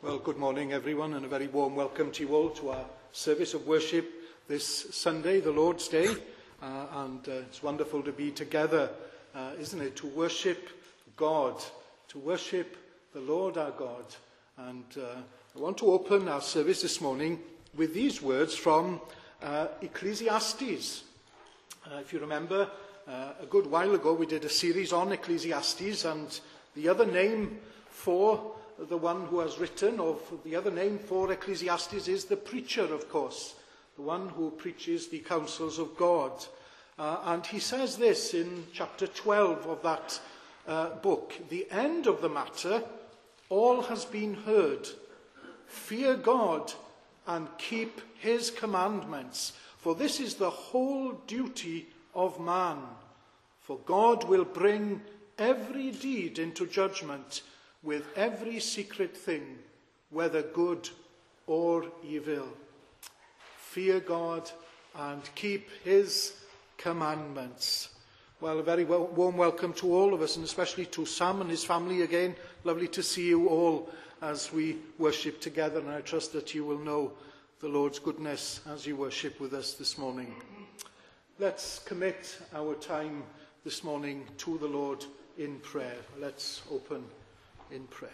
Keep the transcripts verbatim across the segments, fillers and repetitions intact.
Well, good morning, everyone, and a very warm welcome to you all to our service of worship this Sunday, the Lord's Day. Uh, and uh, it's wonderful to be together, uh, isn't it, to worship God, to worship the Lord our God. And uh, I want to open our service this morning with these words from uh, Ecclesiastes. Uh, if you remember, uh, a good while ago we did a series on Ecclesiastes, and the other name for the one who has written, or the other name for Ecclesiastes, is the preacher, of course, the one who preaches the counsels of God. Uh, and he says this in chapter twelve of that uh, book: "The end of the matter, all has been heard. Fear God and keep his commandments, for this is the whole duty of man. For God will bring every deed into judgment, with every secret thing, whether good or evil. Fear God and keep his commandments." Well, a very well, warm welcome to all of us, and especially to Sam and his family again. Lovely to see you all as we worship together, and I trust that you will know the Lord's goodness as you worship with us this morning. Let's commit our time this morning to the Lord in prayer. Let's open in prayer.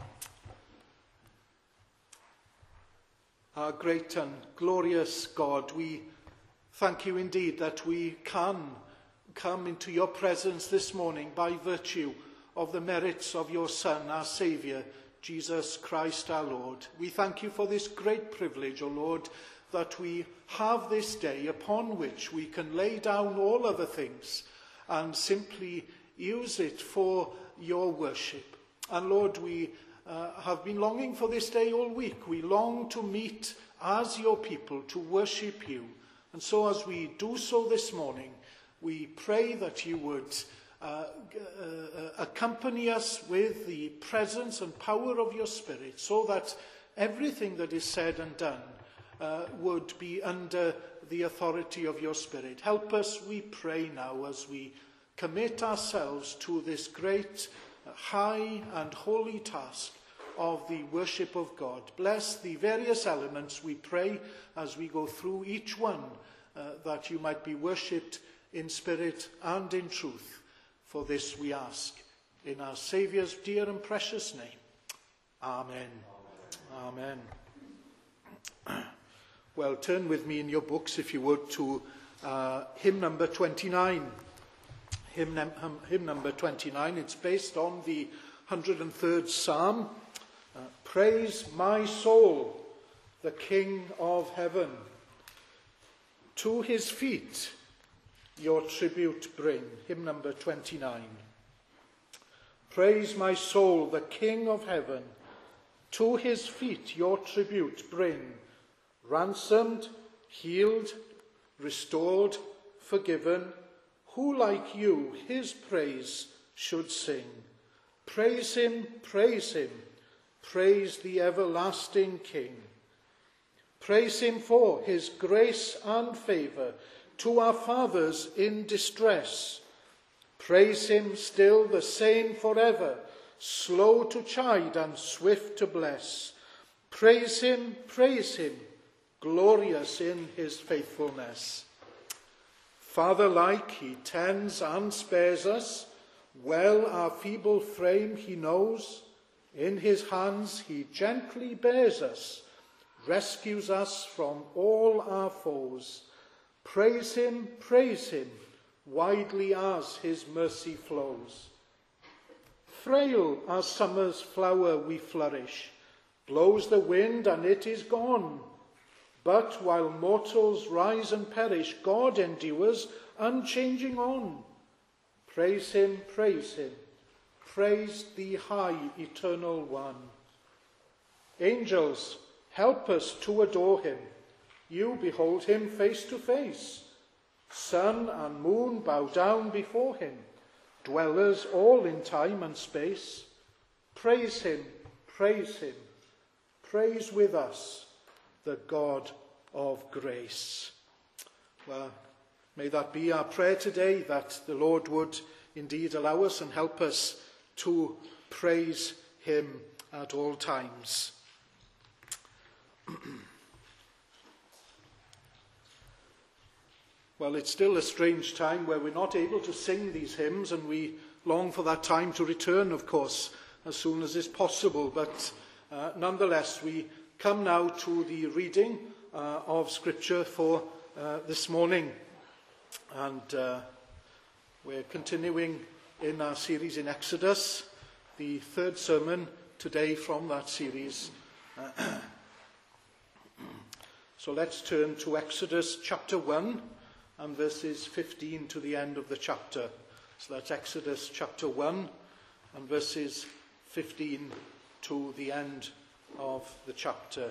Our great and glorious God, we thank you indeed that we can come into your presence this morning by virtue of the merits of your Son, our Saviour, Jesus Christ our Lord. We thank you for this great privilege, O Lord, that we have this day upon which we can lay down all other things and simply use it for your worship. And Lord, we uh, have been longing for this day all week. We long to meet as your people, to worship you. And so as we do so this morning, we pray that you would uh, uh, accompany us with the presence and power of your Spirit, so that everything that is said and done uh, would be under the authority of your Spirit. Help us, we pray now, as we commit ourselves to this great high and holy task of the worship of God. Bless the various elements, we pray, as we go through each one, uh, that you might be worshipped in spirit and in truth. For this we ask in our Saviour's dear and precious name. Amen. Amen. Amen. Well, turn with me in your books, if you would, to uh, hymn number twenty-nine. Hymn, num- hymn number twenty-nine. It's based on the one hundred third Psalm. Uh, Praise my soul, the King of heaven. To his feet your tribute bring. Hymn number twenty-nine. Praise my soul, the King of heaven. To his feet your tribute bring. Ransomed, healed, restored, forgiven, who like you his praise should sing? Praise him, praise him, praise the everlasting King. Praise him for his grace and favour to our fathers in distress. Praise him still the same forever, slow to chide and swift to bless. Praise him, praise him, glorious in his faithfulness. Father-like, he tends and spares us. Well our feeble frame he knows. In his hands he gently bears us, rescues us from all our foes. Praise him, praise him, widely as his mercy flows. Frail as summer's flower we flourish. Blows the wind and it is gone. But while mortals rise and perish, God endures, unchanging on. Praise him, praise him, praise the high eternal one. Angels, help us to adore him. You behold him face to face. Sun and moon bow down before him, dwellers all in time and space. Praise him, praise him, praise with us the God of grace. Well, may that be our prayer today, that the Lord would indeed allow us and help us to praise him at all times. Well, it's still a strange time where we're not able to sing these hymns, and we long for that time to return, of course, as soon as is possible. But uh, nonetheless, we come now to the reading uh, of Scripture for uh, this morning. And uh, we're continuing in our series in Exodus, the third sermon today from that series. So let's turn to Exodus chapter one and verses fifteen to the end of the chapter. So that's Exodus chapter one and verses fifteen to the end of the chapter.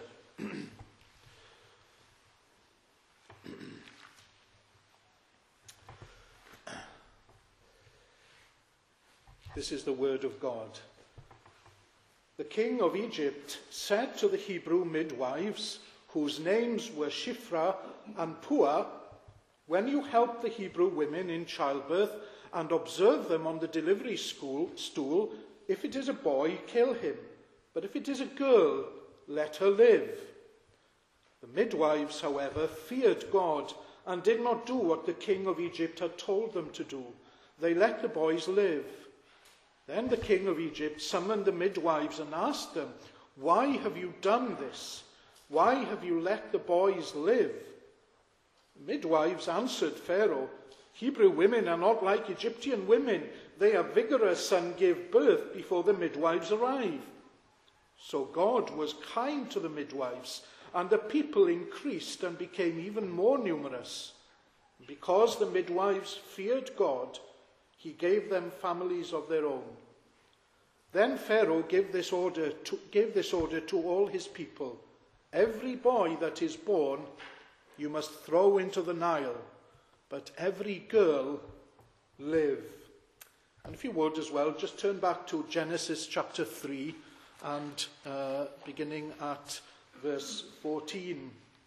This is the word of God. The king of Egypt said to the Hebrew midwives, whose names were Shiphrah and Puah, "When you help the Hebrew women in childbirth and observe them on the delivery school, stool, if it is a boy, kill him. But if it is a girl, let her live." The midwives, however, feared God and did not do what the king of Egypt had told them to do. They let the boys live. Then the king of Egypt summoned the midwives and asked them, "Why have you done this? Why have you let the boys live?" The midwives answered Pharaoh, "Hebrew women are not like Egyptian women. They are vigorous and give birth before the midwives arrive." So God was kind to the midwives, and the people increased and became even more numerous. Because the midwives feared God, he gave them families of their own. Then Pharaoh gave this order to, gave this order to all his people: "Every boy that is born you must throw into the Nile, but every girl live." And if you would as well, just turn back to Genesis chapter three and uh, beginning at verse fourteen.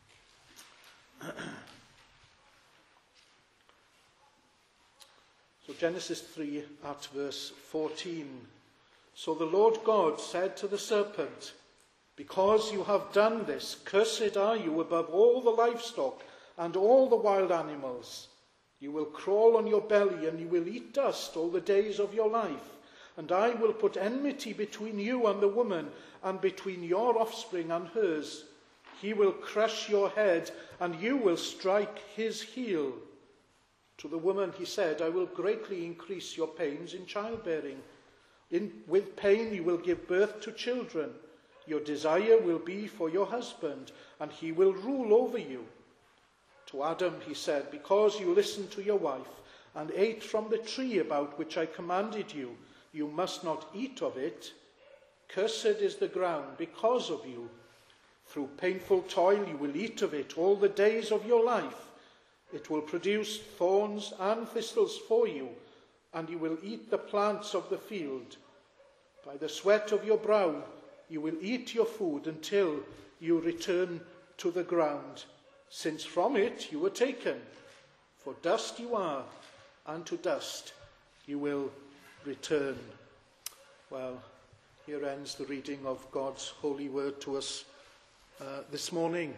So Genesis three at verse fourteen. So the Lord God said to the serpent, "Because you have done this, cursed are you above all the livestock and all the wild animals. You will crawl on your belly and you will eat dust all the days of your life. And I will put enmity between you and the woman, and between your offspring and hers. He will crush your head and you will strike his heel." To the woman he said, "I will greatly increase your pains in childbearing. In, with pain you will give birth to children. Your desire will be for your husband, and he will rule over you." To Adam he said, "Because you listened to your wife and ate from the tree about which I commanded you, you must not eat of it. Cursed is the ground because of you. Through painful toil you will eat of it all the days of your life. It will produce thorns and thistles for you, and you will eat the plants of the field. By the sweat of your brow you will eat your food until you return to the ground, since from it you were taken. For dust you are, and to dust you will return." Well, here ends the reading of God's holy word to us uh, this morning.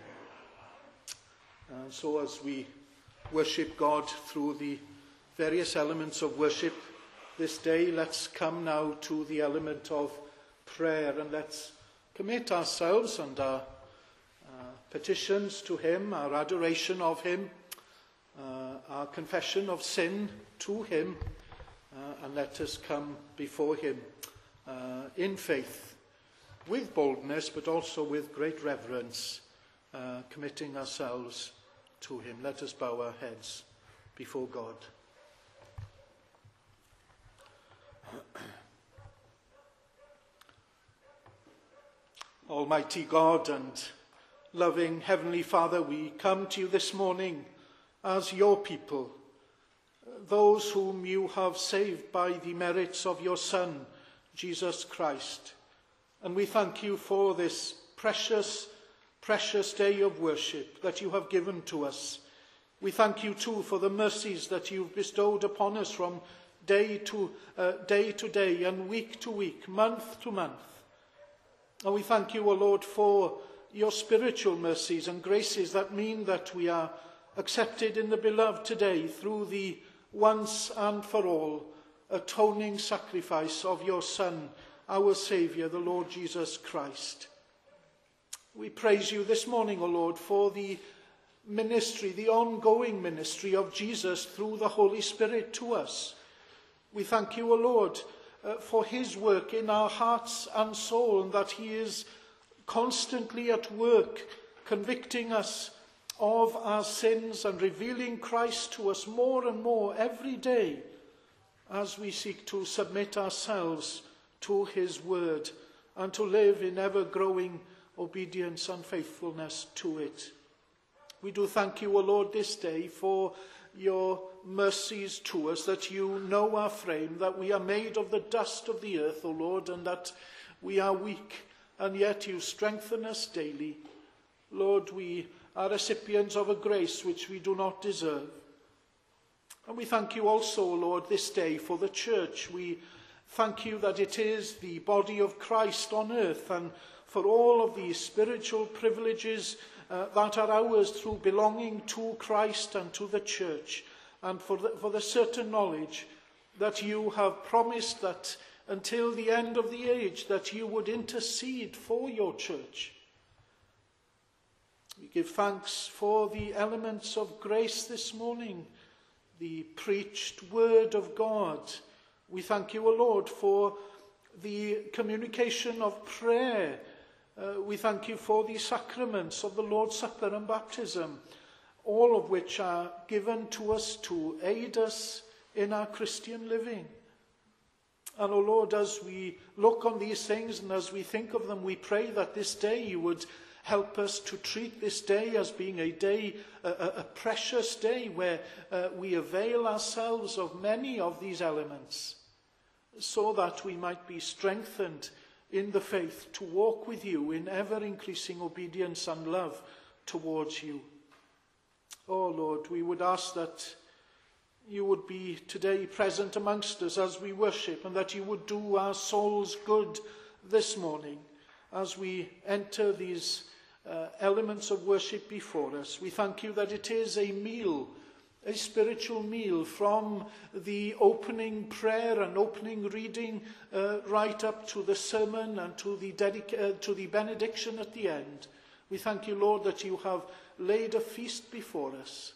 And so as we worship God through the various elements of worship this day, let's come now to the element of prayer, and let's commit ourselves and our uh, petitions to him, our adoration of him, uh, our confession of sin to him, uh, and let us come before him uh, in faith, with boldness, but also with great reverence, uh, committing ourselves to him. Let us bow our heads before God. Almighty God and loving Heavenly Father, we come to you this morning as your people, those whom you have saved by the merits of your Son, Jesus Christ. And we thank you for this precious, precious day of worship that you have given to us. We thank you too for the mercies that you've bestowed upon us from day to uh, day to day and week to week, month to month. And we thank you, O Lord, for your spiritual mercies and graces that mean that we are accepted in the beloved today through the once and for all atoning sacrifice of your Son, our Saviour, the Lord Jesus Christ. We praise you this morning, O Lord, for the ministry, the ongoing ministry of Jesus through the Holy Spirit to us. We thank you, O Lord, uh, for his work in our hearts and soul, and that he is constantly at work convicting us of our sins and revealing Christ to us more and more every day as we seek to submit ourselves to his word and to live in ever-growing obedience and faithfulness to it. We do thank you, O Lord, this day for your mercies to us, that you know our frame, that we are made of the dust of the earth, O Lord, and that we are weak, and yet you strengthen us daily. Lord, we are recipients of a grace which we do not deserve. And we thank you also, O Lord, this day for the church. We thank you that it is the body of Christ on earth, and for all of the spiritual privileges uh, that are ours through belonging to Christ and to the church, and for the, for the certain knowledge that you have promised that until the end of the age that you would intercede for your church. We give thanks for the elements of grace this morning, the preached word of God. We thank you, O Lord, for the communication of prayer. Uh, we thank you for the sacraments of the Lord's Supper and baptism, all of which are given to us to aid us in our Christian living. And, O Lord, as we look on these things and as we think of them, we pray that this day you would help us to treat this day as being a day, a, a precious day where uh, we avail ourselves of many of these elements, so that we might be strengthened in the faith to walk with you in ever-increasing obedience and love towards you. Oh Lord, we would ask that you would be today present amongst us as we worship, and that you would do our souls good this morning as we enter these uh, elements of worship before us. We thank you that it is a meal, a spiritual meal, from the opening prayer and opening reading uh, right up to the sermon and to the, dedica- uh, to the benediction at the end. We thank you, Lord, that you have laid a feast before us.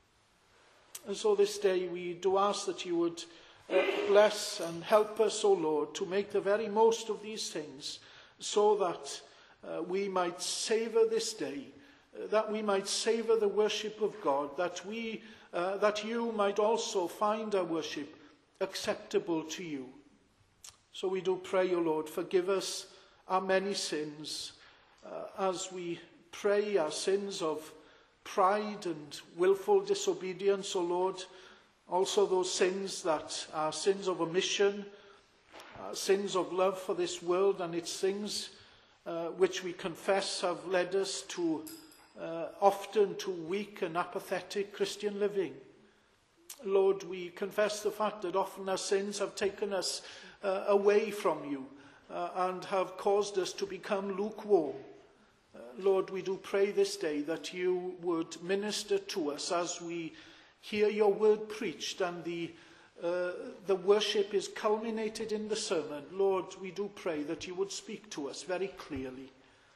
And so this day we do ask that you would uh, bless and help us, O Lord, to make the very most of these things, so that uh, we might savour this day, uh, that we might savour the worship of God, that we Uh, that you might also find our worship acceptable to you. So we do pray, O Lord, forgive us our many sins, uh, as we pray our sins of pride and willful disobedience, O Lord, also those sins that are sins of omission, uh, sins of love for this world and its things, uh, which we confess have led us to Uh, often to weak and apathetic Christian living. Lord, we confess the fact that often our sins have taken us uh, away from you uh, and have caused us to become lukewarm. Uh, Lord, we do pray this day that you would minister to us as we hear your word preached and the, uh, the worship is culminated in the sermon. Lord, we do pray that you would speak to us very clearly.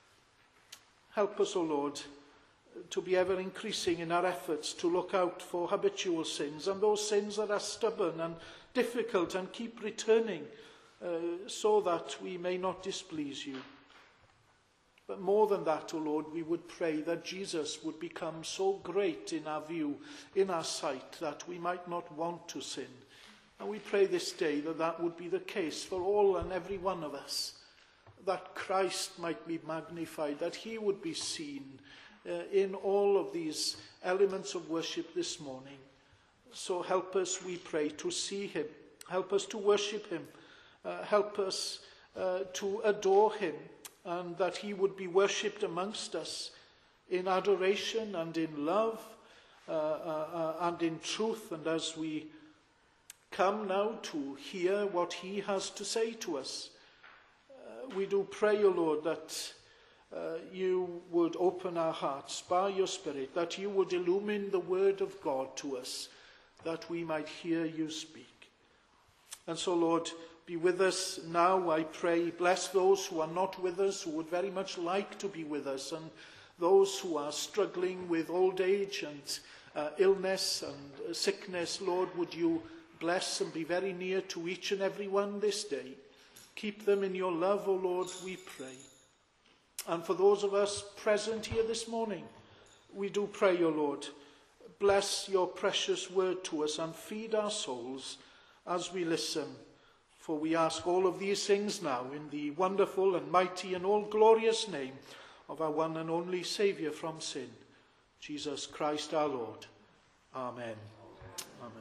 Help us, O Lord, to be ever increasing in our efforts to look out for habitual sins and those sins that are stubborn and difficult and keep returning, uh, so that we may not displease you. But more than that, O Lord, we would pray that Jesus would become so great in our view, in our sight, that we might not want to sin. And we pray this day that that would be the case for all and every one of us, that Christ might be magnified, that he would be seen Uh, in all of these elements of worship this morning. So help us, we pray, to see him. Help us to worship him. Uh, help us uh, to adore him, and that he would be worshipped amongst us in adoration and in love uh, uh, uh, and in truth. And as we come now to hear what he has to say to us, uh, we do pray, O Lord, that uh, you would open our hearts by your Spirit, that you would illumine the word of God to us, that we might hear you speak. And so, Lord, be with us now, I pray. Bless those who are not with us, who would very much like to be with us, and those who are struggling with old age and uh, illness and uh, sickness. Lord, would you bless and be very near to each and every one this day. Keep them in your love, O Lord, we pray. And for those of us present here this morning, we do pray, O Lord, bless your precious word to us and feed our souls as we listen. For we ask all of these things now in the wonderful and mighty and all glorious name of our one and only Saviour from sin, Jesus Christ our Lord. Amen. Amen.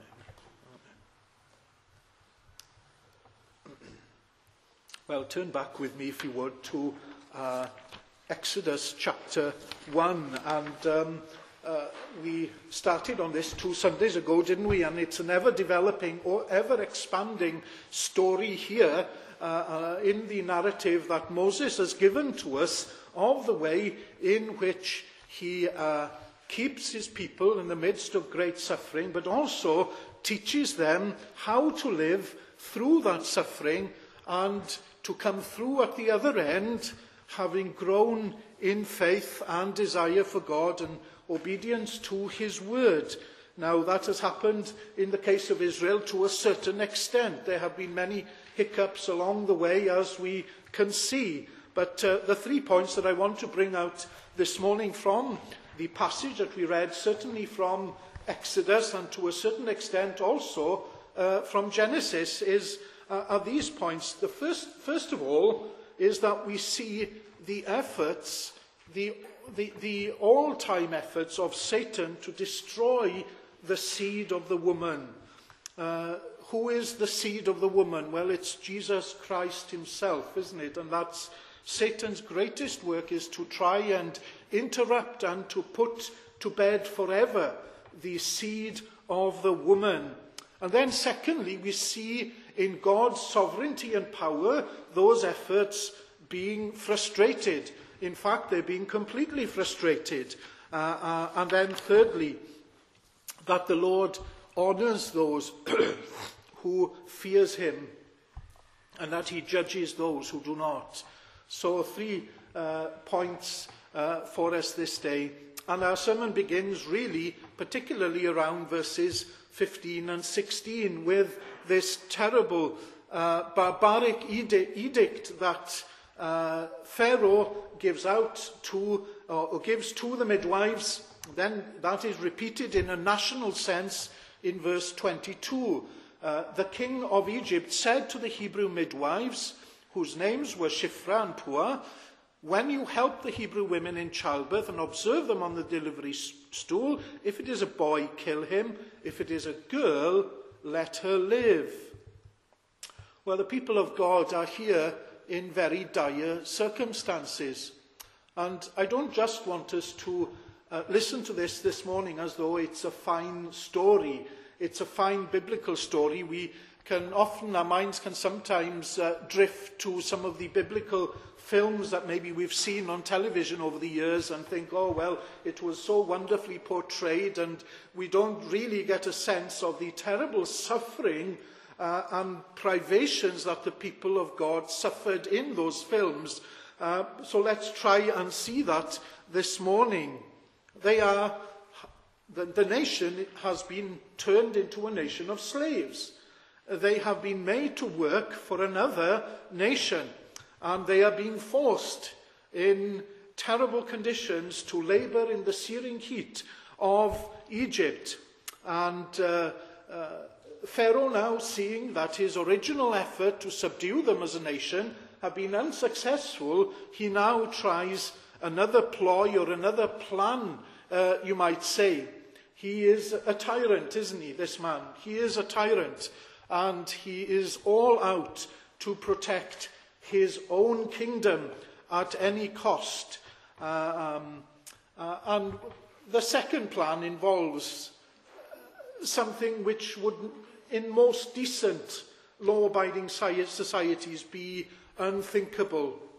Well, turn back with me, if you would, to uh, Exodus chapter one. And um, uh, we started on this two Sundays ago, didn't we? And it's an ever-developing or ever-expanding story here uh, uh, in the narrative that Moses has given to us of the way in which he uh, keeps his people in the midst of great suffering, but also teaches them how to live through that suffering and to come through at the other end, having grown in faith and desire for God and obedience to his word. Now, that has happened in the case of Israel to a certain extent. There have been many hiccups along the way, as we can see. But uh, the three points that I want to bring out this morning from the passage that we read, certainly from Exodus and to a certain extent also uh, from Genesis, is Uh, are these points. The first, first of all, is that we see the efforts, the, the, the all-time efforts of Satan to destroy the seed of the woman. Uh, who is the seed of the woman? Well, it's Jesus Christ himself, isn't it? And that's Satan's greatest work, is to try and interrupt and to put to bed forever the seed of the woman. And then secondly, we see in God's sovereignty and power those efforts being frustrated. In fact, they're being completely frustrated. Uh, uh, and then thirdly, that the Lord honours those who fears him, and that he judges those who do not. So three uh, points uh, for us this day. And our sermon begins really particularly around verses fifteen and sixteen with this terrible uh, barbaric edict, edict that uh, Pharaoh gives out to, or, or gives to the midwives. Then that is repeated in a national sense in verse twenty-two. Uh, the king of Egypt said to the Hebrew midwives, whose names were Shiphrah and Puah, when you help the Hebrew women in childbirth and observe them on the delivery stool, if it is a boy, kill him. If it is a girl, let her live. Well, the people of God are here in very dire circumstances. And I don't just want us to uh, listen to this this morning as though it's a fine story. It's a fine biblical story. We can often, our minds can sometimes uh, drift to some of the biblical films that maybe we've seen on television over the years and think, oh, well, it was so wonderfully portrayed, and we don't really get a sense of the terrible suffering uh, and privations that the people of God suffered in those films. Uh, so let's try and see that this morning. They are, the, the nation has been turned into a nation of slaves. They have been made to work for another nation. And they are being forced in terrible conditions to labour in the searing heat of Egypt. And uh, uh, Pharaoh, now seeing that his original effort to subdue them as a nation have been unsuccessful, he now tries another ploy or another plan, uh, you might say. He is a tyrant, isn't he, this man? He is a tyrant, and he is all out to protect his own kingdom at any cost. Uh, um, uh, and the second plan involves something which would, in most decent law-abiding societies, be unthinkable.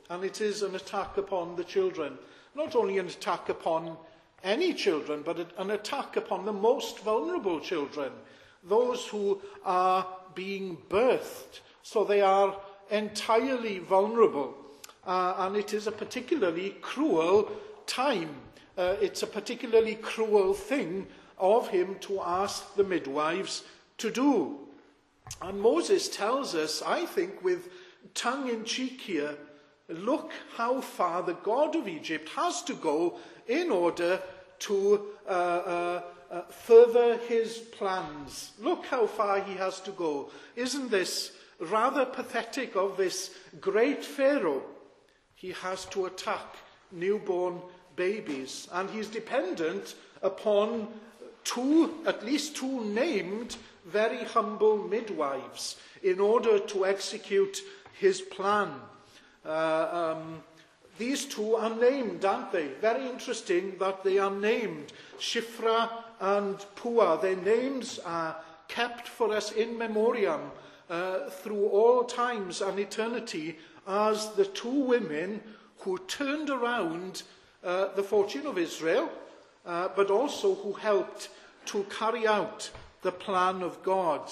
and it is an attack upon the children. Not only an attack upon any children, but an attack upon the most vulnerable children, those who are being birthed. So they are entirely vulnerable, uh, and it is a particularly cruel time. Uh, it's a particularly cruel thing of him to ask the midwives to do. And Moses tells us, I think, with tongue in cheek here, look how far the God of Egypt has to go in order to uh, uh, uh, further his plans. Look how far he has to go. Isn't this rather pathetic of this great Pharaoh? He has to attack newborn babies, and he's dependent upon two, at least two named, very humble midwives in order to execute his plan. Uh, um, these two are named, aren't they? Very interesting that they are named. Shiphrah and Puah. Their names are kept for us in memoriam uh, through all times and eternity as the two women who turned around uh, the fortune of Israel, uh, but also who helped to carry out the plan of God.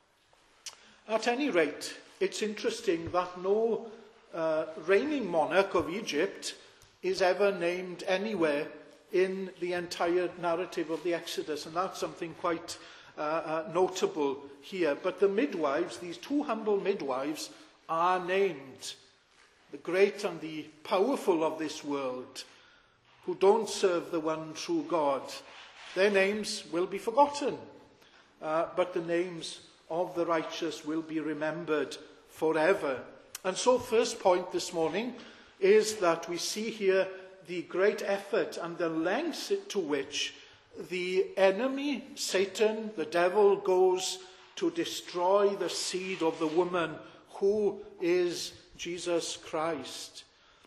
At any rate, it's interesting that no uh, reigning monarch of Egypt is ever named anywhere in the entire narrative of the Exodus, and that's something quite uh, uh, notable here. But the midwives, these two humble midwives, are named. The great and the powerful of this world, who don't serve the one true God, their names will be forgotten, uh, but the names of the righteous will be remembered forever. And so, first point this morning is that we see here the great effort and the lengths to which the enemy, Satan, the devil, goes to destroy the seed of the woman who is Jesus Christ.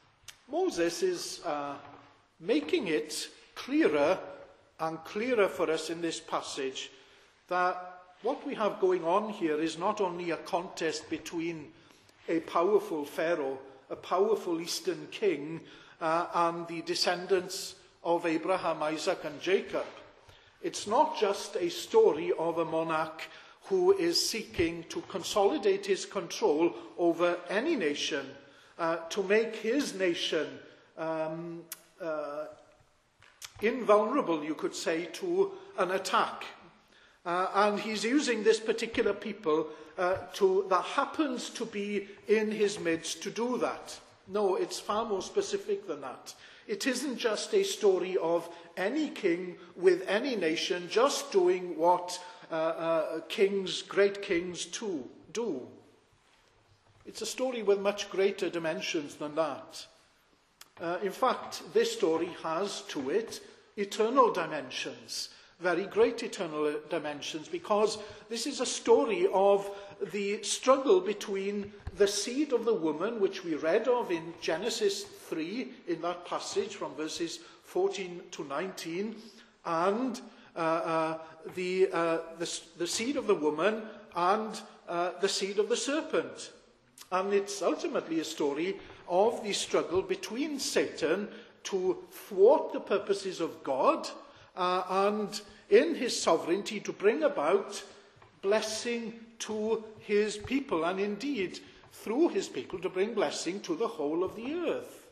Moses is uh, making it clearer and clearer for us in this passage that what we have going on here is not only a contest between a powerful Pharaoh, a powerful Eastern king, uh, and the descendants of Abraham, Isaac, and Jacob. It's not just a story of a monarch who is seeking to consolidate his control over any nation, uh, to make his nation um, uh, invulnerable, you could say, to an attack. Uh, and he's using this particular people uh, to, that happens to be in his midst to do that. No, it's far more specific than that. It isn't just a story of any king with any nation just doing what uh, uh, kings, great kings too, do. It's a story with much greater dimensions than that. Uh, in fact, this story has to it eternal dimensions, very great eternal dimensions, because this is a story of the struggle between the seed of the woman, which we read of in Genesis three, in that passage from verses fourteen to nineteen, and uh, uh, the, uh, the, the seed of the woman and uh, the seed of the serpent. And it's ultimately a story of the struggle between Satan to thwart the purposes of God uh, and in his sovereignty to bring about blessing to his people, and indeed through his people to bring blessing to the whole of the earth.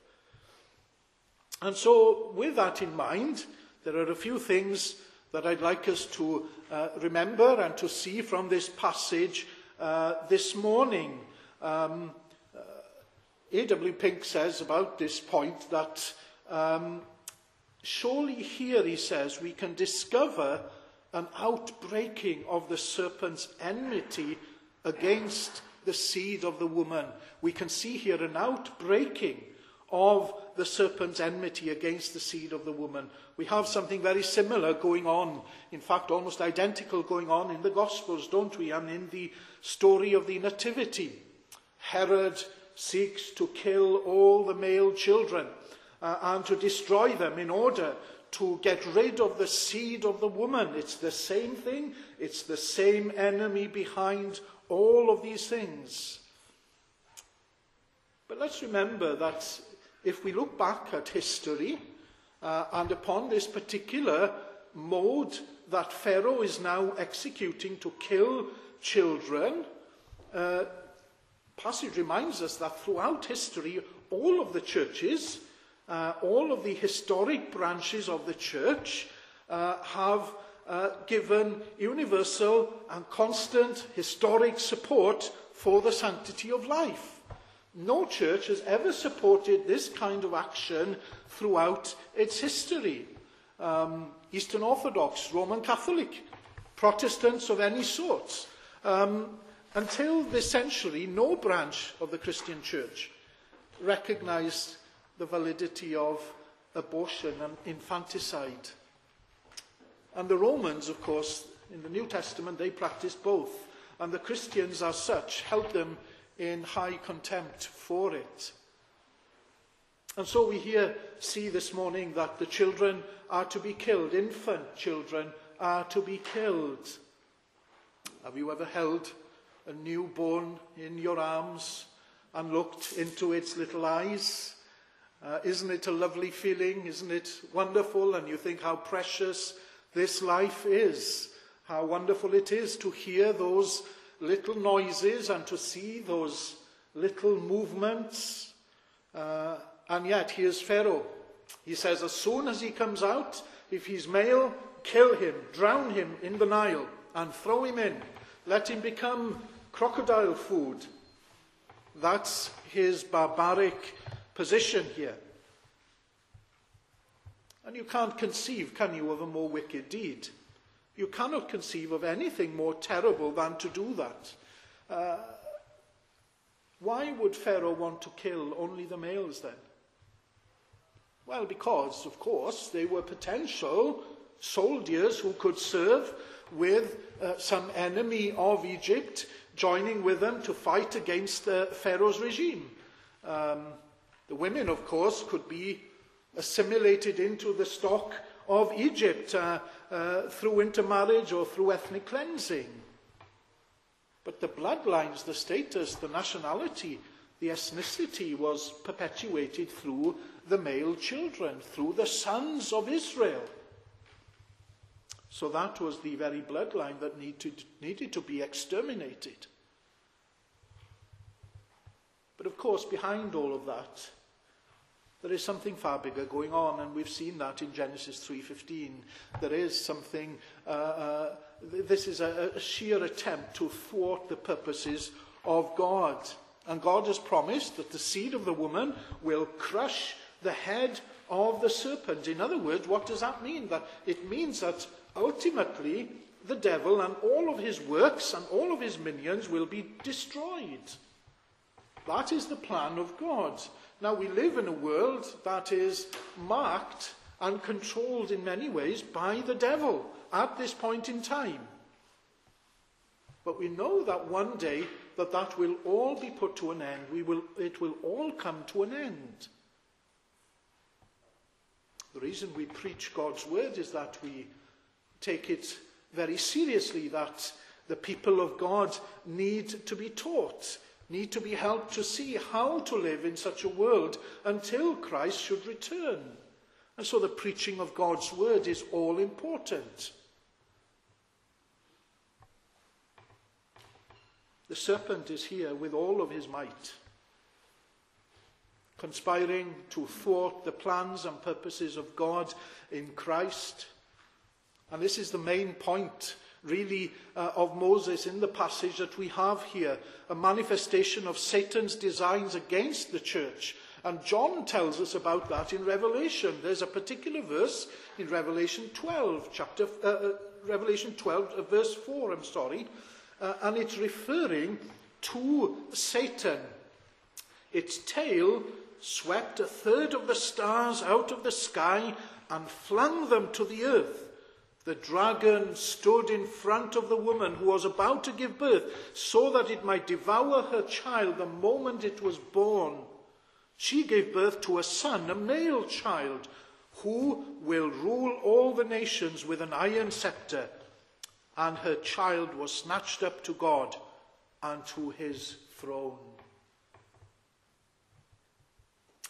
And so with that in mind, there are a few things that I'd like us to uh, remember and to see from this passage uh, this morning. Um, uh, A W Pink says about this point that um, surely here, he says, we can discover an outbreaking of the serpent's enmity against the seed of the woman. We can see here an outbreaking of the serpent's enmity against the seed of the woman. We have something very similar going on, in fact almost identical going on in the Gospels, don't we? And in the story of the Nativity, Herod seeks to kill all the male children uh, and to destroy them in order to get rid of the seed of the woman. It's the same thing. It's the same enemy behind all of these things. But let's remember that if we look back at history uh, and upon this particular mode that Pharaoh is now executing to kill children, uh, passage reminds us that throughout history, all of the churches, uh, all of the historic branches of the church uh, have uh, given universal and constant historic support for the sanctity of life. No church has ever supported this kind of action throughout its history. Um, Eastern Orthodox, Roman Catholic, Protestants of any sort. Um, until this century, no branch of the Christian church recognized the validity of abortion and infanticide. And the Romans, of course, in the New Testament, they practiced both. And the Christians, as such, held them in high contempt for it. And so we here see this morning that the children are to be killed. Infant children are to be killed. Have you ever held a newborn in your arms and looked into its little eyes? Uh, isn't it a lovely feeling? Isn't it wonderful? And you think how precious this life is. How wonderful it is to hear those little noises and to see those little movements. Uh, and yet, here's Pharaoh. He says, as soon as he comes out, if he's male, kill him, drown him in the Nile, and throw him in. Let him become crocodile food. That's his barbaric position here. And you can't conceive, can you, of a more wicked deed? You cannot conceive of anything more terrible than to do that. Uh, why would Pharaoh want to kill only the males then? Well, because, of course, they were potential soldiers who could serve with uh, some enemy of Egypt, joining with them to fight against uh, Pharaoh's regime. Um, the women, of course, could be assimilated into the stock of Egypt uh, uh, through intermarriage or through ethnic cleansing. But the bloodlines, the status, the nationality, the ethnicity was perpetuated through the male children, through the sons of Israel. So that was the very bloodline that needed, needed to be exterminated. But of course, behind all of that, there is something far bigger going on, and we've seen that in Genesis three fifteen. There is something, uh, uh, this is a, a sheer attempt to thwart the purposes of God. And God has promised that the seed of the woman will crush the head of the serpent. In other words, what does that mean? That it means that ultimately the devil and all of his works and all of his minions will be destroyed. That is the plan of God. Now, we live in a world that is marked and controlled in many ways by the devil at this point in time. But we know that one day that that will all be put to an end. We will, it will all come to an end. The reason we preach God's word is that we take it very seriously, that the people of God need to be taught, need to be helped to see how to live in such a world until Christ should return. And so the preaching of God's word is all important. The serpent is here with all of his might, conspiring to thwart the plans and purposes of God in Christ. And this is the main point, really, uh, of Moses in the passage that we have here, a manifestation of Satan's designs against the church. And John tells us about that in Revelation. There's a particular verse in Revelation twelve, chapter uh, Revelation twelve, uh, verse four, I'm sorry, uh, and it's referring to Satan. Its tail swept a third of the stars out of the sky and flung them to the earth. The dragon stood in front of the woman who was about to give birth, so that it might devour her child the moment it was born. She gave birth to a son, a male child, who will rule all the nations with an iron scepter. And her child was snatched up to God and to his throne.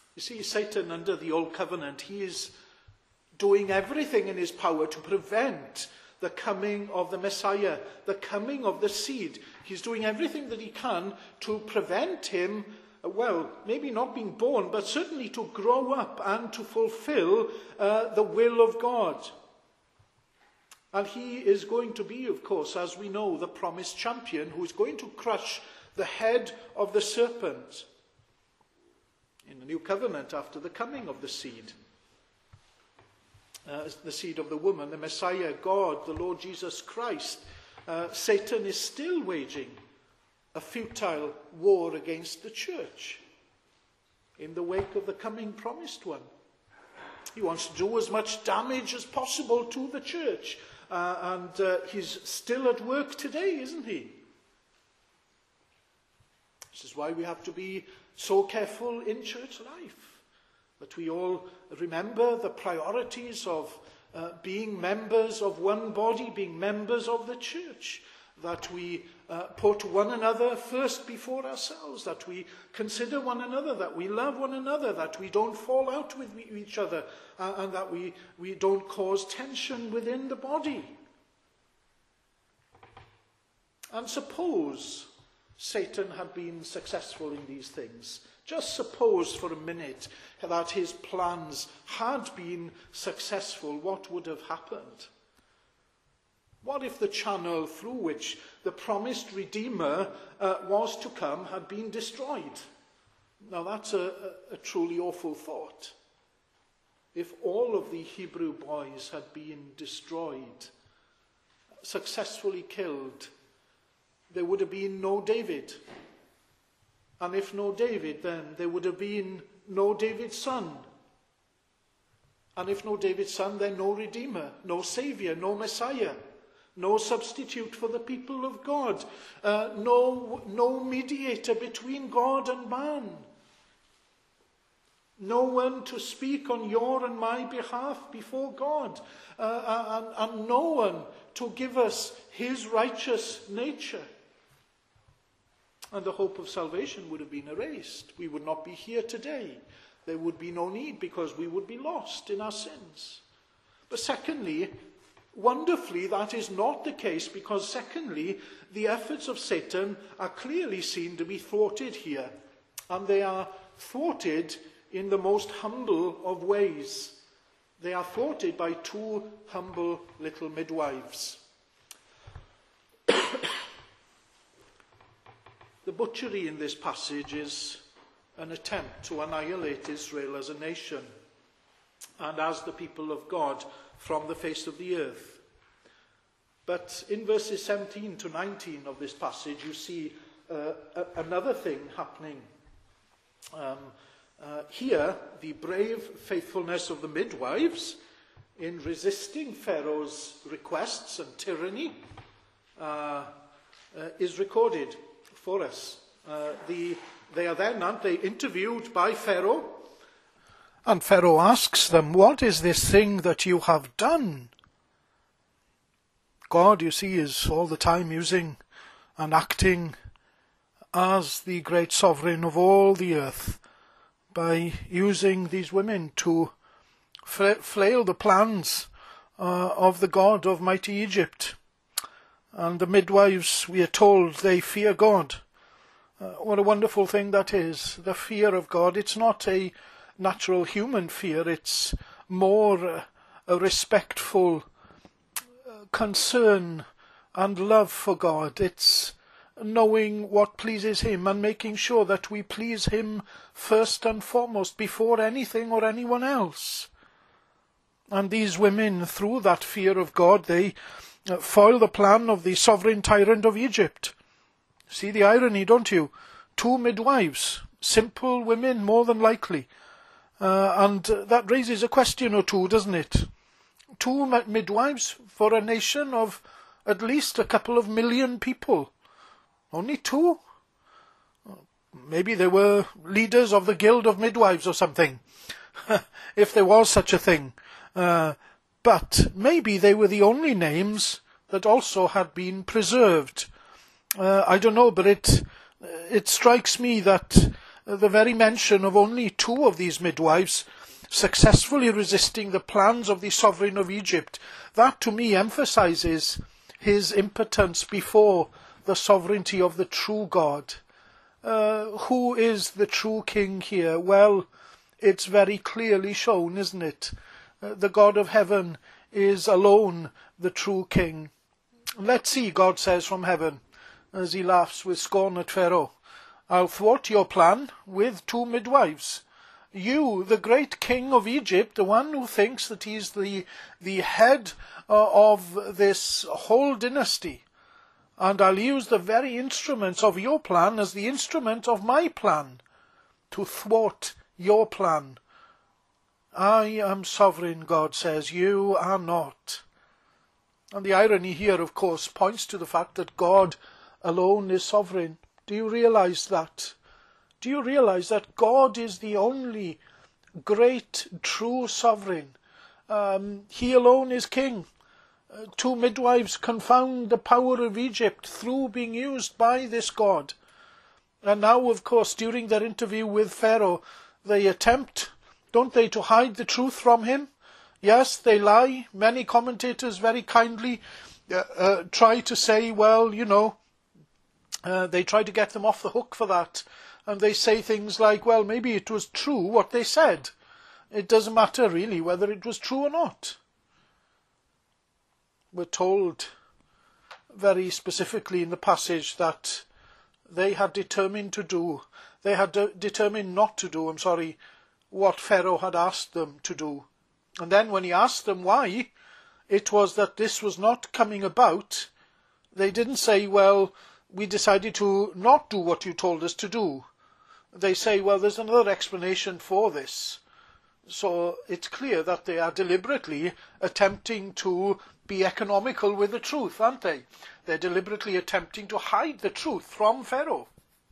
You see, Satan under the Old Covenant, he is doing everything in his power to prevent the coming of the Messiah, the coming of the seed. He's doing everything that he can to prevent him, well, maybe not being born, but certainly to grow up and to fulfill uh, the will of God. And he is going to be, of course, as we know, the promised champion who is going to crush the head of the serpent in the new covenant after the coming of the seed. Uh, the seed of the woman, the Messiah, God, the Lord Jesus Christ. Uh, Satan is still waging a futile war against the church in the wake of the coming promised one. He wants to do as much damage as possible to the church. Uh, and uh, he's still at work today, isn't he? This is why we have to be so careful in church life, that we all remember the priorities of uh, being members of one body, being members of the church, that we uh, put one another first before ourselves, that we consider one another, that we love one another, that we don't fall out with each other, uh, and that we, we don't cause tension within the body. And suppose Satan had been successful in these things. Just suppose for a minute that his plans had been successful. What would have happened? What if the channel through which the promised Redeemer uh, was to come had been destroyed? Now that's a, a, a truly awful thought. If all of the Hebrew boys had been destroyed, successfully killed, there would have been no David. And if no David, then there would have been no David's son. And if no David's son, then no Redeemer, no Saviour, no Messiah, no substitute for the people of God, uh, no, no mediator between God and man, no one to speak on your and my behalf before God, uh, and, and no one to give us his righteous nature. And the hope of salvation would have been erased. We would not be here today. There would be no need because we would be lost in our sins. But secondly, wonderfully, that is not the case, because secondly, the efforts of Satan are clearly seen to be thwarted here. And they are thwarted in the most humble of ways. They are thwarted by two humble little midwives. The butchery in this passage is an attempt to annihilate Israel as a nation and as the people of God from the face of the earth. But in verses seventeen to nineteen of this passage, you see uh, a- another thing happening. Um, uh, here, the brave faithfulness of the midwives in resisting Pharaoh's requests and tyranny uh, uh, is recorded for us. Uh, the, they are then, aren't they, interviewed by Pharaoh. And Pharaoh asks them, "What is this thing that you have done?" God, you see, is all the time using and acting as the great sovereign of all the earth by using these women to flail the plans uh, of the God of mighty Egypt. And the midwives, we are told, they fear God. Uh, what a wonderful thing that is, the fear of God. It's not a natural human fear, it's more uh, a respectful uh, concern and love for God. It's knowing what pleases him and making sure that we please him first and foremost before anything or anyone else. And these women, through that fear of God, they uh, foil the plan of the sovereign tyrant of Egypt. See the irony, don't you? Two midwives, simple women more than likely. Uh, and uh, that raises a question or two, doesn't it? Two midwives for a nation of at least a couple of million people. Only two? Maybe they were leaders of the Guild of Midwives or something, if there was such a thing. Uh, but maybe they were the only names that also had been preserved. Uh, I don't know, but it it strikes me that The very mention of only two of these midwives successfully resisting the plans of the sovereign of Egypt, that to me emphasizes his impotence before the sovereignty of the true God. Uh, who is the true king here? Well, it's very clearly shown, isn't it? Uh, the God of heaven is alone the true king. Let's see, God says from heaven, as he laughs with scorn at Pharaoh, I'll thwart your plan with two midwives. You, the great king of Egypt, the one who thinks that he's the, the head uh, of this whole dynasty, and I'll use the very instruments of your plan as the instrument of my plan to thwart your plan. I am sovereign, God says, you are not. And the irony here, of course, points to the fact that God alone is sovereign. Do you realize that? Do you realize that God is the only great, true sovereign? Um, he alone is king. Uh, two midwives confound the power of Egypt through being used by this God. And now, of course, during their interview with Pharaoh, they attempt, don't they, to hide the truth from him? Yes, they lie. Many commentators very kindly uh, uh, try to say, well, you know, uh, they try to get them off the hook for that. And they say things like, well, maybe it was true what they said. It doesn't matter really whether it was true or not. We're told very specifically in the passage that they had determined to do, they had de- determined not to do, I'm sorry, what Pharaoh had asked them to do. And then when he asked them why it was that this was not coming about, they didn't say, well, we decided to not do what you told us to do. They say, well, there's another explanation for this. So it's clear that they are deliberately attempting to be economical with the truth, aren't they? They're deliberately attempting to hide the truth from Pharaoh.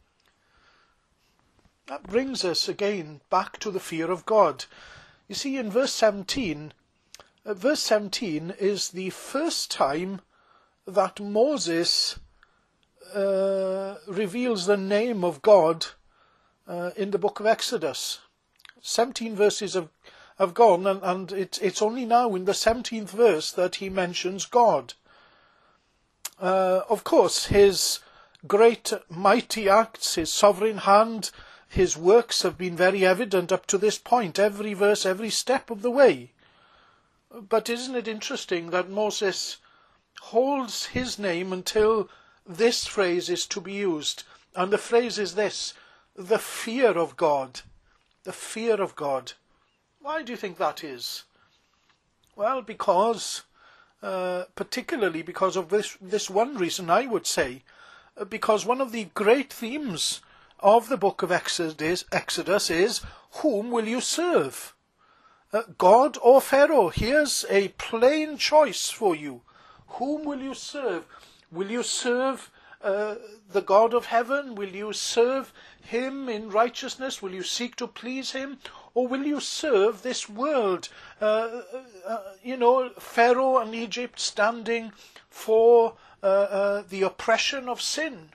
That brings us again back to the fear of God. You see, in verse seventeen, uh, verse seventeen is the first time that Moses uh, reveals the name of God uh, in the book of Exodus. seventeen verses have, have gone, and, and it, it's only now in the seventeenth verse that he mentions God. Uh, of course, his great mighty acts, his sovereign hand, his works have been very evident up to this point, every verse, every step of the way. But isn't it interesting that Moses holds his name until this phrase is to be used? And the phrase is this, the fear of God. The fear of God. Why do you think that is? Well, because, uh, particularly because of this, this one reason, I would say, uh, because one of the great themes of the book of Exodus, Exodus is, whom will you serve? Uh, God or Pharaoh? Here's a plain choice for you. Whom will you serve? Will you serve uh, the God of heaven? Will you serve him in righteousness? Will you seek to please him? Or will you serve this world? Uh, uh, you know, Pharaoh and Egypt standing for uh, uh, the oppression of sin.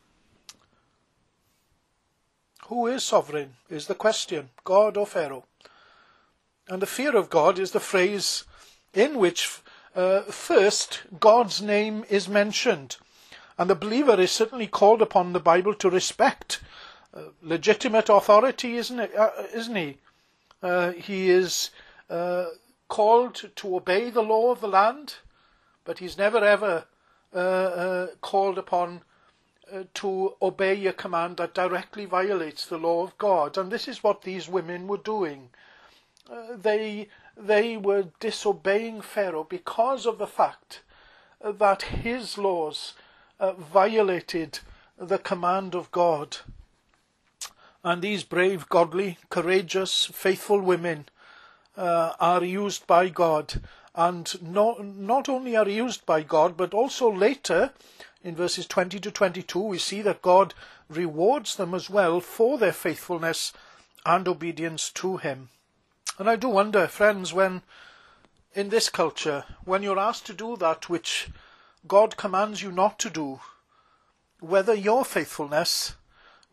Who is sovereign is the question, God or Pharaoh? And the fear of God is the phrase in which uh, first God's name is mentioned. And the believer is certainly called upon the Bible to respect uh, legitimate authority, isn't it? Uh, isn't he? Uh, he is uh, called to obey the law of the land, but he's never ever uh, uh, called upon uh, to obey a command that directly violates the law of God. And this is what these women were doing. Uh, they they were disobeying Pharaoh because of the fact uh, that his laws uh, violated the command of God. And these brave, godly, courageous, faithful women uh, are used by God. And not, not only are used by God, but also later, in verses twenty to twenty-two, we see that God rewards them as well for their faithfulness and obedience to him. And I do wonder, friends, when in this culture, when you're asked to do that which God commands you not to do, whether your faithfulness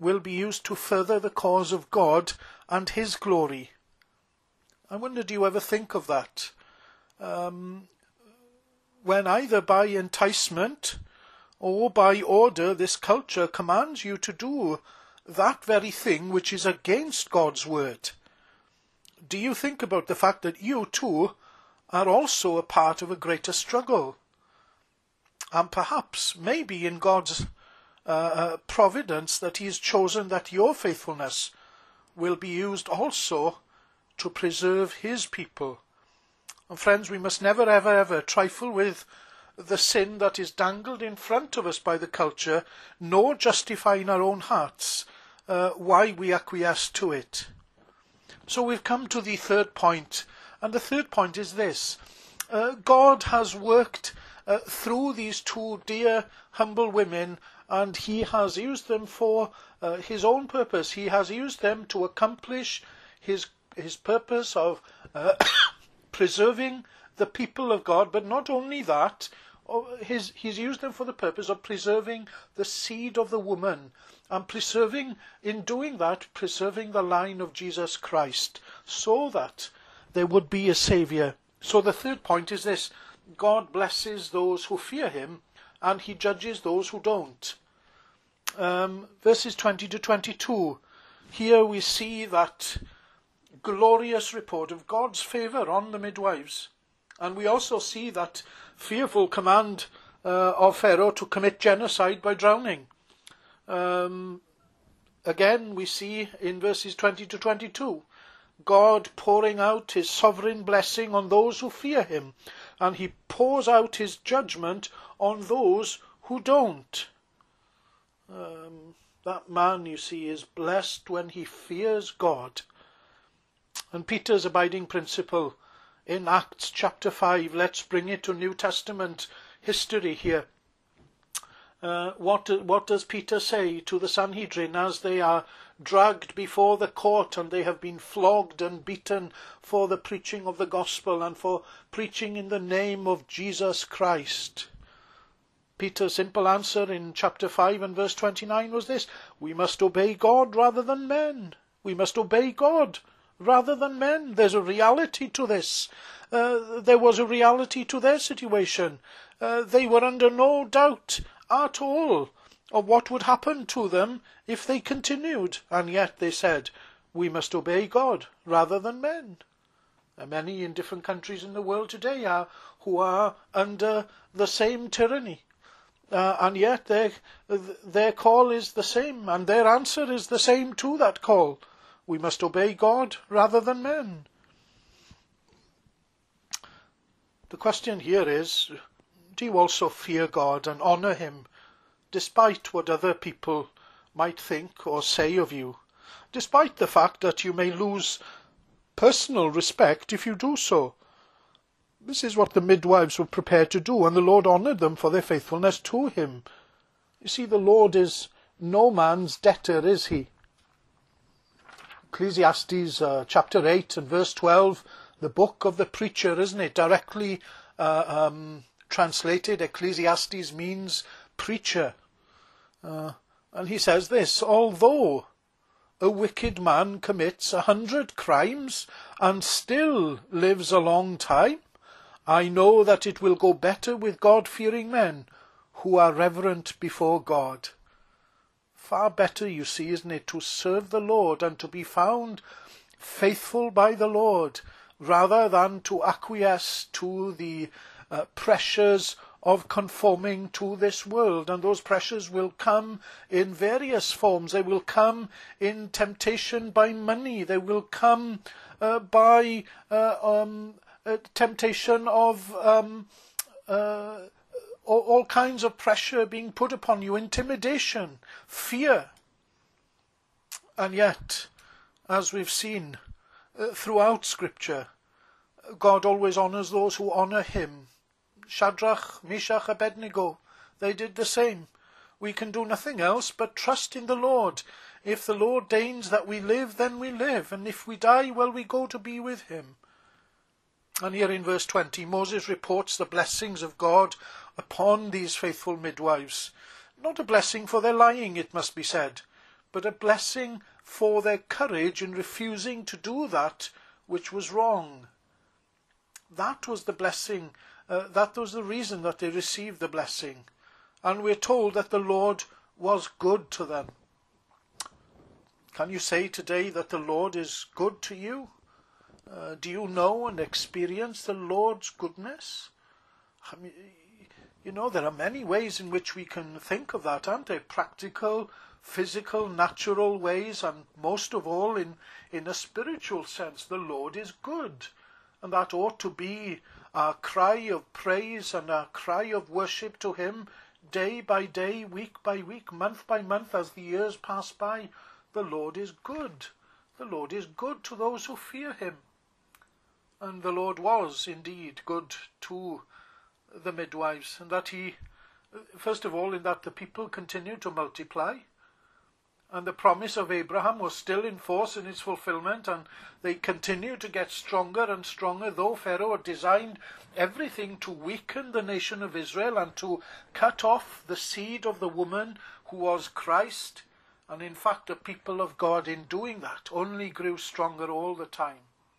will be used to further the cause of God and his glory. I wonder, do you ever think of that? Um, when either by enticement or by order this culture commands you to do that very thing which is against God's word. Do you think about the fact that you too are also a part of a greater struggle? And perhaps, maybe in God's uh, uh, providence, that he has chosen that your faithfulness will be used also to preserve his people. And friends, we must never ever ever trifle with the sin that is dangled in front of us by the culture, nor justify in our own hearts uh, why we acquiesce to it. So we've come to the third point, and the third point is this. Uh, God has worked uh, through these two dear, humble women, and he has used them for uh, his own purpose. He has used them to accomplish his, his purpose of uh, preserving the people of God, but not only that, his, he's used them for the purpose of preserving the seed of the woman, and preserving, in doing that, preserving the line of Jesus Christ, so that there would be a Saviour. So the third point is this: God blesses those who fear him, and he judges those who don't. Um, verses twenty to twenty-two, here we see that glorious report of God's favour on the midwives. And we also see that fearful command uh, of Pharaoh to commit genocide by drowning. Um, again, we see in verses twenty to twenty-two, God pouring out his sovereign blessing on those who fear him, and he pours out his judgment on those who don't. Um, that man, you see, is blessed when he fears God. And Peter's abiding principle in Acts chapter five, let's bring it to New Testament history here. Uh, what, what does Peter say to the Sanhedrin as they are dragged before the court and they have been flogged and beaten for the preaching of the gospel and for preaching in the name of Jesus Christ? Peter's simple answer in chapter five and verse twenty-nine was this: we must obey God rather than men. We must obey God rather than men. There's a reality to this. Uh, there was a reality to their situation. Uh, they were under no doubt at all of what would happen to them if they continued, and yet they said, we must obey God rather than men. And many in different countries in the world today are who are under the same tyranny, uh, and yet their, their call is the same, and their answer is the same to that call. We must obey God rather than men. The question here is, do you also fear God and honour him, despite what other people might think or say of you, despite the fact that you may lose personal respect if you do so? This is what the midwives were prepared to do, and the Lord honoured them for their faithfulness to him. You see, the Lord is no man's debtor, is he? Ecclesiastes uh, chapter eight and verse twelve, the book of the preacher, isn't it? Directly uh, um, translated, Ecclesiastes means preacher. Uh, and he says this: although a wicked man commits a hundred crimes and still lives a long time, I know that it will go better with God-fearing men who are reverent before God. Far better, you see, isn't it, to serve the Lord and to be found faithful by the Lord, rather than to acquiesce to the uh, pressures of conforming to this world. And those pressures will come in various forms. They will come in temptation by money. They will come uh, by uh, um, uh, temptation of um, uh, all, all kinds of pressure being put upon you, intimidation, fear. And yet, as we've seen uh, throughout Scripture, God always honours those who honour him. Shadrach, Meshach, Abednego, they did the same. We can do nothing else but trust in the Lord. If the Lord deigns that we live, then we live. And if we die, well, we go to be with him. And here in verse twenty, Moses reports the blessings of God upon these faithful midwives. Not a blessing for their lying, it must be said, but a blessing for their courage in refusing to do that which was wrong. That was the blessing, uh, that was the reason that they received the blessing. And we're told that the Lord was good to them. Can you say today that the Lord is good to you? Uh, do you know and experience the Lord's goodness? I mean, you know, there are many ways in which we can think of that, aren't there? Practical, physical, natural ways, and most of all in, in a spiritual sense. The Lord is good. And that ought to be our cry of praise and our cry of worship to him day by day, week by week, month by month, as the years pass by. The Lord is good. The Lord is good to those who fear him. And the Lord was indeed good to the midwives, and that he, first of all, in that the people continued to multiply, and the promise of Abraham was still in force in its fulfillment, and they continued to get stronger and stronger, though Pharaoh had designed everything to weaken the nation of Israel and to cut off the seed of the woman who was Christ. And in fact, the people of God, in doing that, only grew stronger all the time.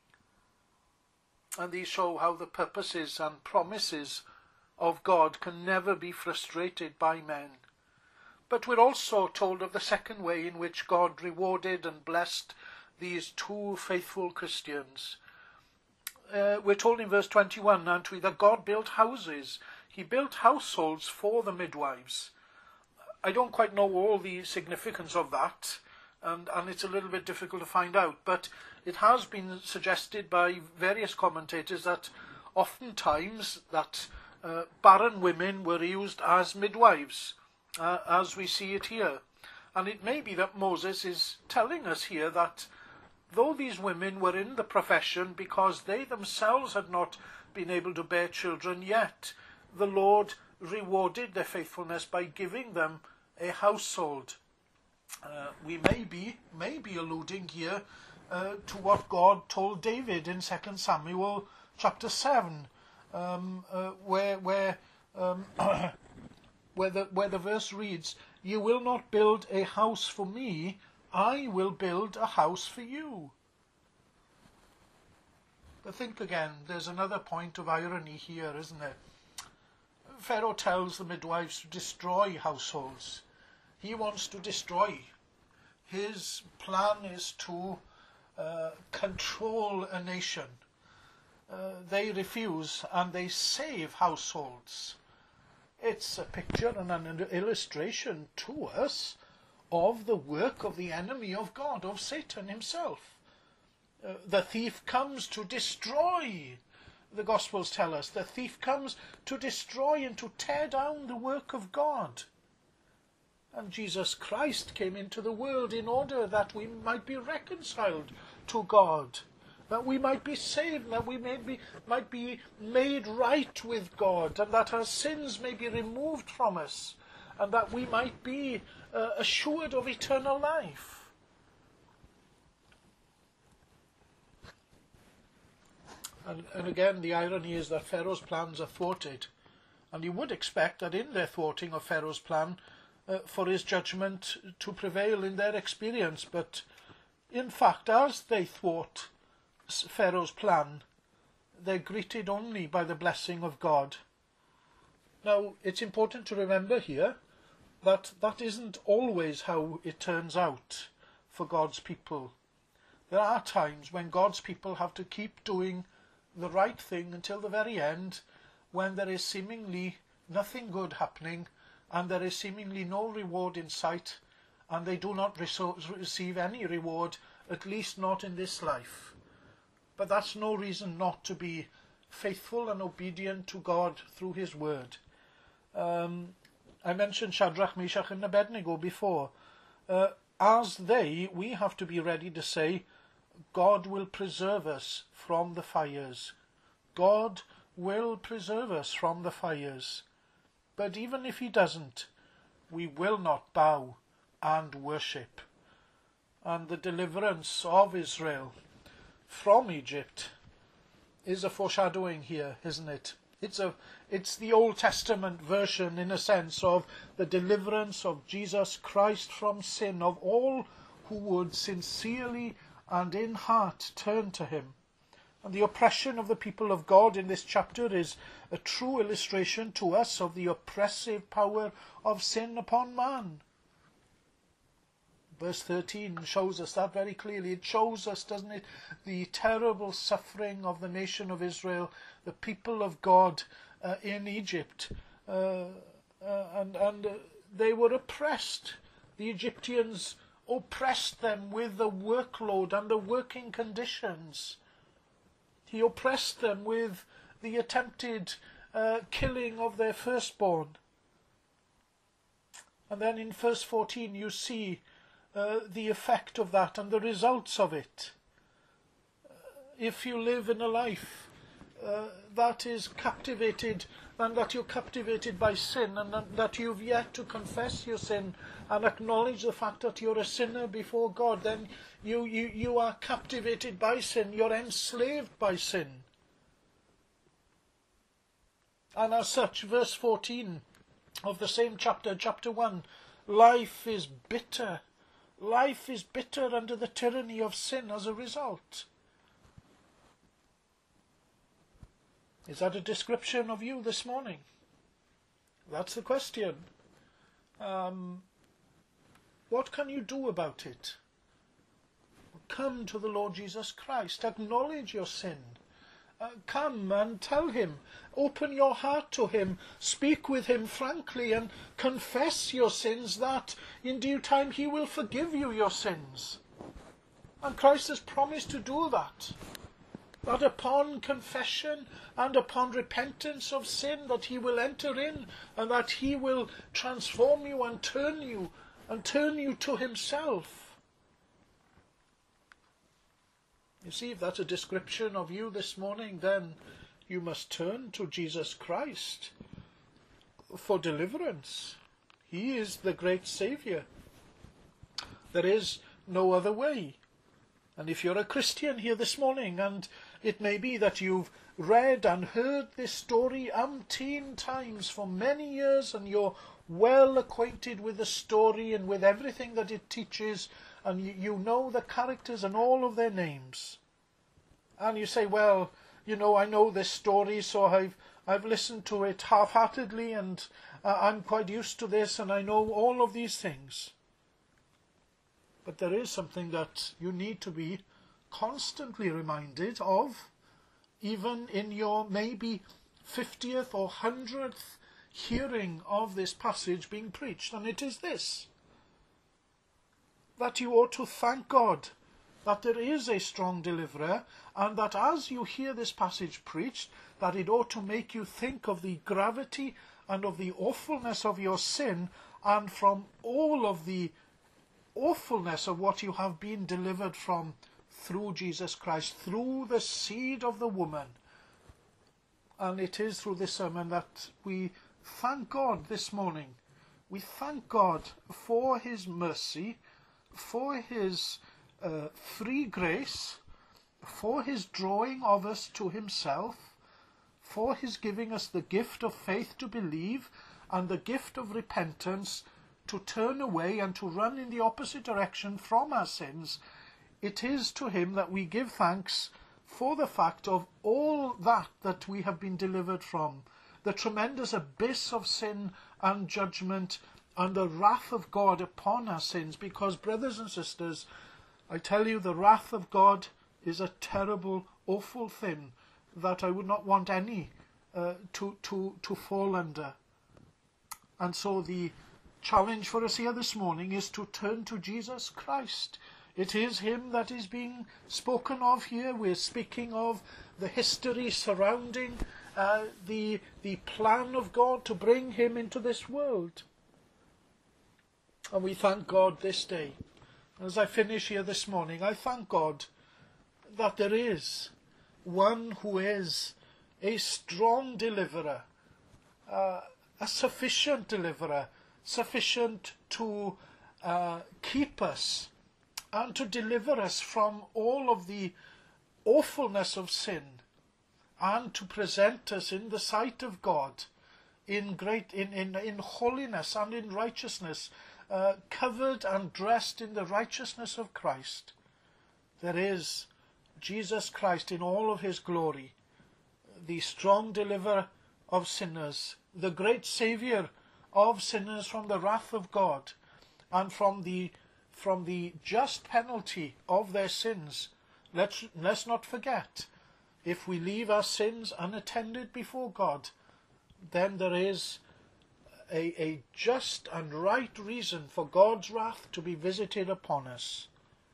And these show how the purposes and promises of God can never be frustrated by men. But we're also told of the second way in which God rewarded and blessed these two faithful Christians. Uh, we're told in verse twenty-one, aren't we, that God built houses. He built households for the midwives. I don't quite know all the significance of that, and, and it's a little bit difficult to find out, but it has been suggested by various commentators that oftentimes that uh, barren women were used as midwives, uh, as we see it here. And it may be that Moses is telling us here that though these women were in the profession because they themselves had not been able to bear children yet, the Lord rewarded their faithfulness by giving them a household. Uh, we may be, may be alluding here uh, to what God told David in Second Samuel chapter seven, um, uh, where where um, where the where the verse reads, "You will not build a house for me; I will build a house for you." But think again. There's another point of irony here, isn't there? Pharaoh tells the midwives to destroy households. He wants to destroy. His plan is to uh, control a nation. Uh, they refuse and they save households. It's a picture and an illustration to us of the work of the enemy of God, of Satan himself. Uh, the thief comes to destroy. The Gospels tell us the thief comes to destroy and to tear down the work of God. And Jesus Christ came into the world in order that we might be reconciled to God, that we might be saved, that we may be, might be made right with God, and that our sins may be removed from us, and that we might be uh, assured of eternal life. And, and again, the irony is that Pharaoh's plans are thwarted. And you would expect that in their thwarting of Pharaoh's plan, uh, for his judgment to prevail in their experience. But in fact, as they thwart Pharaoh's plan, they're greeted only by the blessing of God. Now, it's important to remember here that that isn't always how it turns out for God's people. There are times when God's people have to keep doing the right thing until the very end, when there is seemingly nothing good happening and there is seemingly no reward in sight, and they do not receive any reward, at least not in this life. But that's no reason not to be faithful and obedient to God through his word. Um, I mentioned Shadrach, Meshach and Abednego before. Uh, as they, we have to be ready to say, God will preserve us from the fires. God will preserve us from the fires. But even if he doesn't, we will not bow and worship. And the deliverance of Israel from Egypt is a foreshadowing here, isn't it? It's a, it's the Old Testament version, in a sense, of the deliverance of Jesus Christ from sin, of all who would sincerely and in heart turn to him. And the oppression of the people of God in this chapter is a true illustration to us of the oppressive power of sin upon man. Verse thirteen shows us that very clearly. It shows us, doesn't it, the terrible suffering of the nation of Israel, the people of God uh, in Egypt. Uh, uh, and and uh, they were oppressed. The Egyptians oppressed them with the workload and the working conditions. He oppressed them with the attempted uh, killing of their firstborn. And then in verse fourteen you see uh, the effect of that and the results of it. Uh, if you live in a life uh, that is captivated, and that you're captivated by sin, and that you've yet to confess your sin and acknowledge the fact that you're a sinner before God, then you, you, you are captivated by sin. You're enslaved by sin. And as such, verse fourteen of the same chapter, chapter one, life is bitter. Life is bitter under the tyranny of sin as a result. Is that a description of you this morning? That's the question. Um, what can you do about it? Come to the Lord Jesus Christ. Acknowledge your sin. Uh, come and tell him. Open your heart to him. Speak with him frankly and confess your sins, that in due time he will forgive you your sins. And Christ has promised to do that. That upon confession and upon repentance of sin, that he will enter in and that he will transform you and turn you and turn you to himself. You see, if that's a description of you this morning, then you must turn to Jesus Christ for deliverance. He is the great Saviour. There is no other way. And if you're a Christian here this morning, and it may be that you've read and heard this story umpteen times for many years, and you're well acquainted with the story and with everything that it teaches, and you, you know the characters and all of their names. And you say, well, you know, I know this story, so I've I've listened to it half-heartedly, and uh, I'm quite used to this, and I know all of these things. But there is something that you need to be constantly reminded of, even in your maybe fiftieth or hundredth hearing of this passage being preached, and it is this: that you ought to thank God that there is a strong deliverer, and that as you hear this passage preached, that it ought to make you think of the gravity and of the awfulness of your sin, and from all of the awfulness of what you have been delivered from through Jesus Christ, through the seed of the woman. And it is through this sermon that we thank God this morning. We thank God for his mercy, for his uh, free grace, for his drawing of us to himself, for his giving us the gift of faith to believe, and the gift of repentance to turn away and to run in the opposite direction from our sins. It is to him that we give thanks for the fact of all that that we have been delivered from, the tremendous abyss of sin and judgment and the wrath of God upon our sins. Because, brothers and sisters, I tell you, the wrath of God is a terrible, awful thing that I would not want any uh, to, to, to fall under. And so the challenge for us here this morning is to turn to Jesus Christ. It is him that is being spoken of here. We're speaking of the history surrounding uh, the, the plan of God to bring him into this world. And we thank God this day. As I finish here this morning, I thank God that there is one who is a strong deliverer, uh, a sufficient deliverer, sufficient to uh, keep us and to deliver us from all of the awfulness of sin, and to present us in the sight of God in great in, in, in holiness and in righteousness, uh, covered and dressed in the righteousness of Christ. There is Jesus Christ in all of his glory, the strong deliverer of sinners, the great Saviour of sinners from the wrath of God and from the from the just penalty of their sins. Let's, let's not forget, if we leave our sins unattended before God, then there is a, a just and right reason for God's wrath to be visited upon us.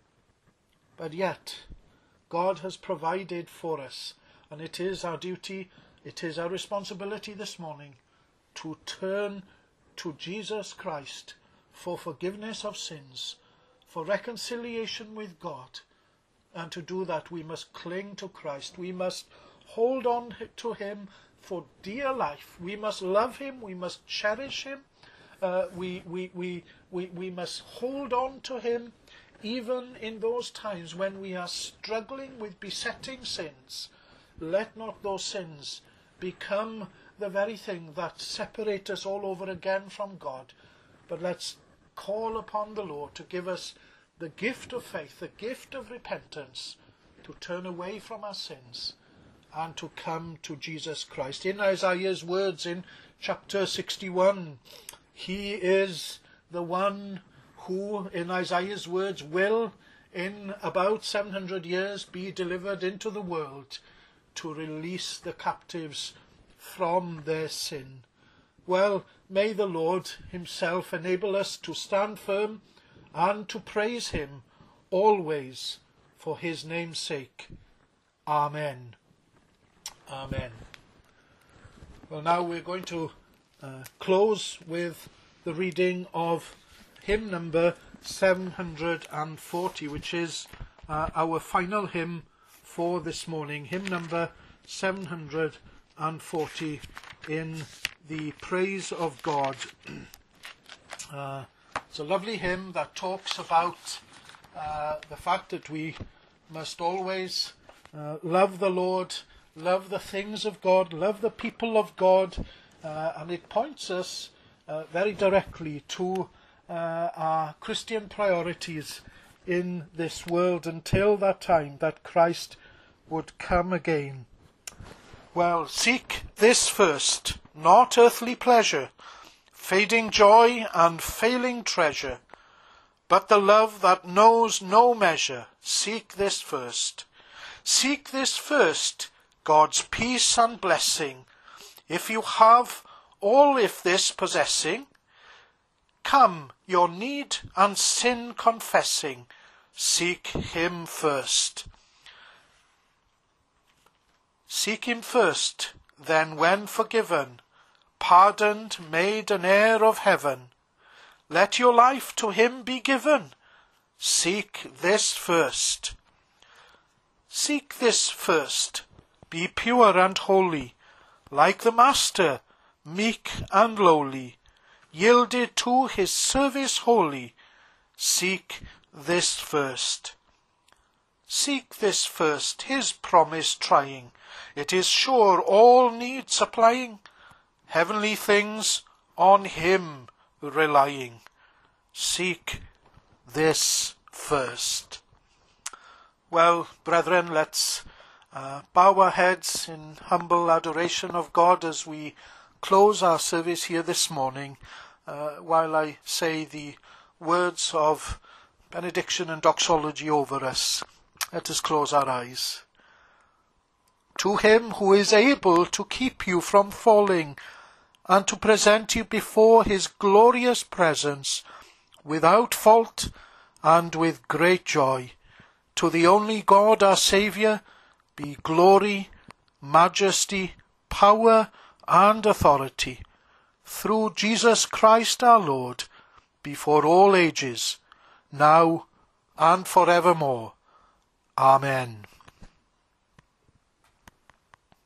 But yet, God has provided for us, and it is our duty, it is our responsibility this morning to turn to Jesus Christ for forgiveness of sins, for reconciliation with God. And to do that, we must cling to Christ. We must hold on to him for dear life. We must love him. We must cherish him. Uh, we, we, we, we, we must hold on to him even in those times when we are struggling with besetting sins. Let not those sins become the very thing that separate us all over again from God. But let's call upon the Lord to give us the gift of faith, the gift of repentance, to turn away from our sins and to come to Jesus Christ. In Isaiah's words in chapter sixty-one, he is the one who, in Isaiah's words, will in about seven hundred years be delivered into the world to release the captives from their sin. Well, may the Lord himself enable us to stand firm and to praise him always for his name's sake. Amen. Amen. Well, now we're going to uh, close with the reading of hymn number seven hundred forty, which is uh, our final hymn for this morning. Hymn number seven hundred forty in the praise of God. Uh, it's a lovely hymn that talks about uh, the fact that we must always uh, love the Lord, love the things of God, love the people of God, uh, and it points us uh, very directly to uh, our Christian priorities in this world until that time that Christ would come again. Well, seek this first, not earthly pleasure, fading joy and failing treasure, but the love that knows no measure. Seek this first. Seek this first, God's peace and blessing. If you have all if this possessing, come, your need and sin confessing, seek him first. Seek him first, then when forgiven, pardoned, made an heir of heaven, let your life to him be given. Seek this first. Seek this first. Be pure and holy, like the Master, meek and lowly, yielded to his service wholly. Seek this first. Seek this first, his promise trying. It is sure all need supplying. Heavenly things on him relying. Seek this first. Well, brethren, let's uh, bow our heads in humble adoration of God as we close our service here this morning, uh, while I say the words of benediction and doxology over us. Let us close our eyes. To him who is able to keep you from falling, and to present you before his glorious presence, without fault and with great joy, to the only God our Saviour, be glory, majesty, power, and authority, through Jesus Christ our Lord, before all ages, now and forevermore. Amen.